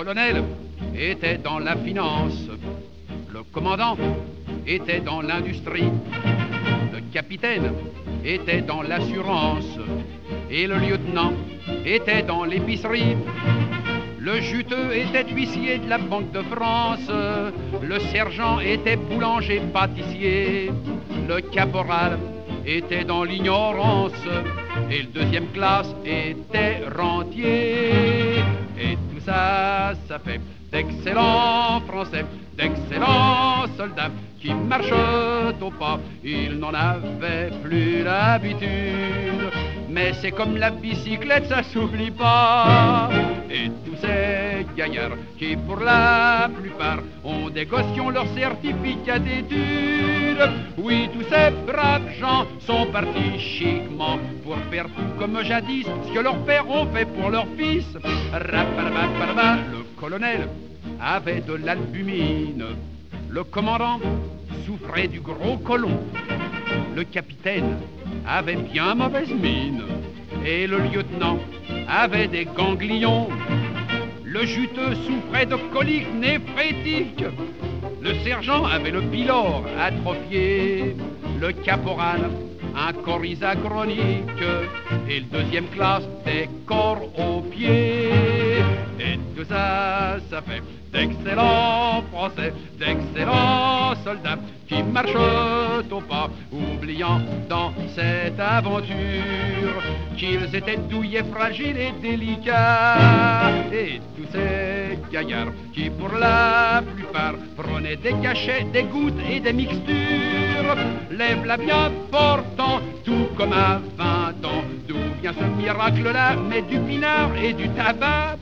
colonel était dans la finance, le commandant était dans l'industrie, le capitaine était dans l'assurance et le lieutenant était dans l'épicerie. Le juteux était huissier de la Banque de France, le sergent était boulanger-pâtissier, le caporal était dans l'ignorance et le deuxième classe était rentier. Et tout ça, ça fait d'excellents Français, d'excellents soldats qui marchent au pas. Ils n'en avaient plus l'habitude, mais c'est comme la bicyclette, ça s'oublie pas. Et tous ces gaillards qui pour la plupart ont des gosses qui ont leur certificat d'études. Oui, tous ces braves gens sont partis chiquement pour faire tout comme jadis ce que leurs pères ont fait pour leurs fils. Le colonel avait de l'albumine, le commandant souffrait du gros côlon, le capitaine avait bien mauvaise mine et le lieutenant avait des ganglions. Le juteux souffrait de coliques néphrétiques, le sergent avait le pylore atrophié, le caporal un coryza chronique et le deuxième classe des corps aux pieds. Et tout ça, ça fait d'excellents Français, d'excellents soldats qui marchent au pas, oubliant dans cette aventure qu'ils étaient douillets, fragiles et délicats. Et tous ces gaillards qui pour la plupart prenaient des cachets, des gouttes et des mixtures, lève-la bien portant tout comme à 20 ans. D'où vient ce miracle-là? Mais du pinard et du tabac.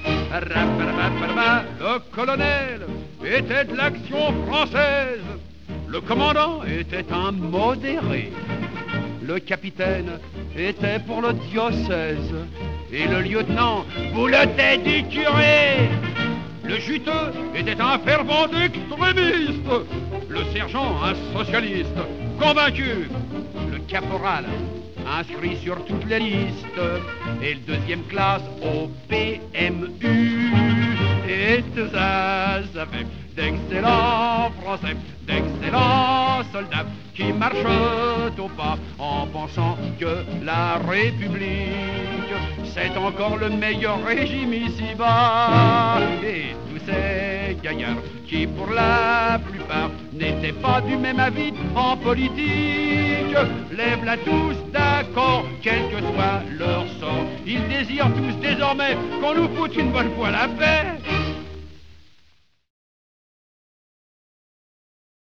Le colonel était de l'action française, le commandant était un modéré, le capitaine était pour le diocèse et le lieutenant bouletait du curé. Le juteux était un fervent extrémiste, le sergent un socialiste convaincu, le caporal inscrit sur toutes les listes et le deuxième classe au PMU. Et tout ça, ça fait d'excellents Français, d'excellents soldats qui marchent au pas en pensant que la République c'est encore le meilleur régime ici-bas. Et tous ces gaillards qui pour la plupart n'étaient pas du même avis en politique, lève-la tous d'accord, quel que soit leur sort. Ils désirent tous désormais qu'on nous foute une bonne fois la paix.